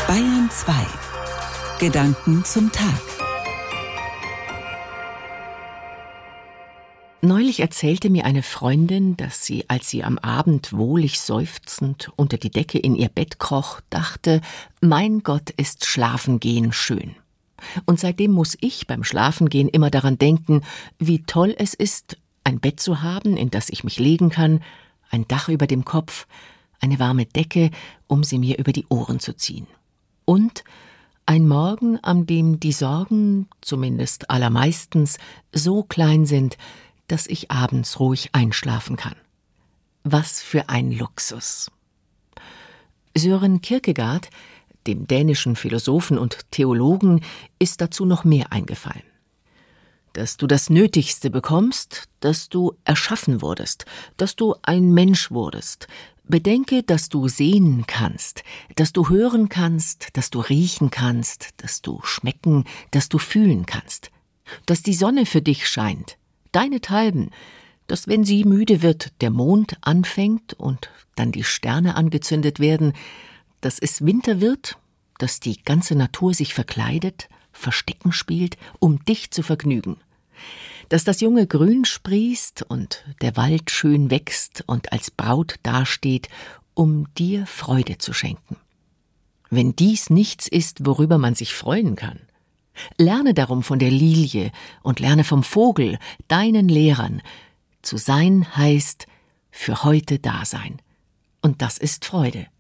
Bayern 2. Gedanken zum Tag. Neulich erzählte mir eine Freundin, dass sie, als sie am Abend wohlig seufzend unter die Decke in ihr Bett kroch, dachte, mein Gott, ist Schlafengehen schön. Und seitdem muss ich beim Schlafengehen immer daran denken, wie toll es ist, ein Bett zu haben, in das ich mich legen kann, ein Dach über dem Kopf, eine warme Decke, um sie mir über die Ohren zu ziehen. Und ein Morgen, an dem die Sorgen, zumindest allermeistens, so klein sind, dass ich abends ruhig einschlafen kann. Was für ein Luxus! Søren Kierkegaard, dem dänischen Philosophen und Theologen, ist dazu noch mehr eingefallen. Dass du das Nötigste bekommst, dass du erschaffen wurdest, dass du ein Mensch wurdest. Bedenke, dass du sehen kannst, dass du hören kannst, dass du riechen kannst, dass du schmecken, dass du fühlen kannst, dass die Sonne für dich scheint, deinethalben, dass, wenn sie müde wird, der Mond anfängt und dann die Sterne angezündet werden, dass es Winter wird, dass die ganze Natur sich verkleidet, Verstecken spielt, um dich zu vergnügen, dass das junge Grün sprießt und der Wald schön wächst und als Braut dasteht, um dir Freude zu schenken. Wenn dies nichts ist, worüber man sich freuen kann, lerne darum von der Lilie und lerne vom Vogel, deinen Lehrern. Zu sein heißt für heute da sein. Und das ist Freude.